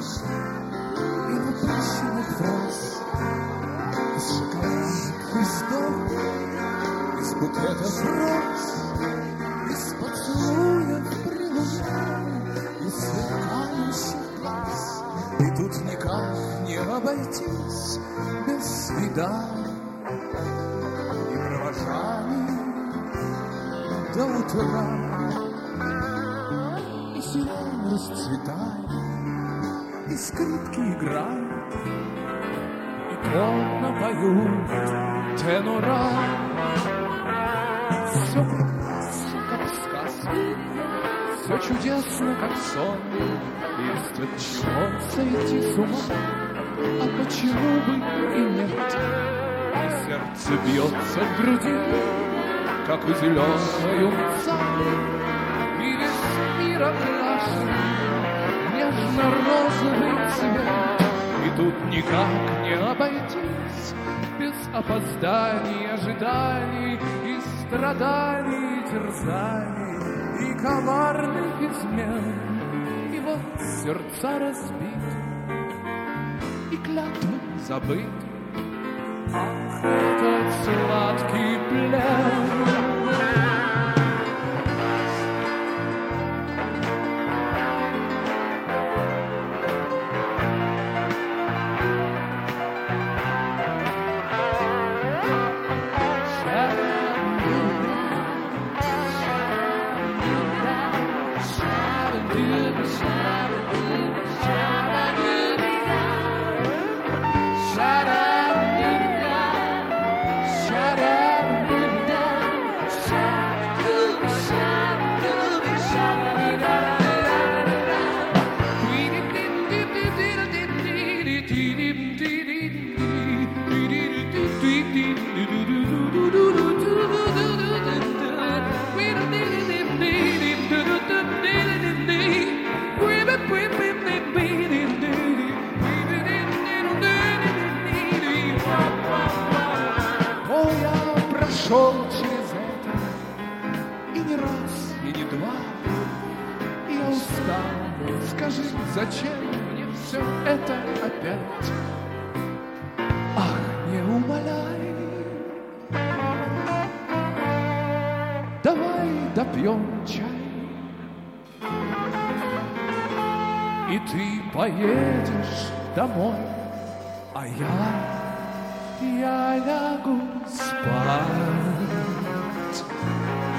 клавиш и напыщенных фраз, из шоколадных листов, из букетов роз, из поцелуев прилуж, из сверкающих глаз. И тут никак не обойтись без свиданий и провожаний до утра. И сирень расцветает, и скрипки играют, и томно поют тенора. Все прекрасно, как в сказке, все чудесно, как сон. Есть от чего сойти с ума, а почему бы и нет? И сердце бьется в груди, как у зеленой умца, и весь мир окрашен нежно-розовый цвет. И тут никак не обойтись без опозданий, ожиданий и страданий, и терзаний, и коварных измен. И вот сердца разбиты, и клятвы забыты. Ах, этот сладкий плен! Шел через это и не раз, и не два. Я устал, скажи, зачем мне все это опять? Ах, не умоляй, давай допьем чай, и ты поедешь домой, а я лягу спать.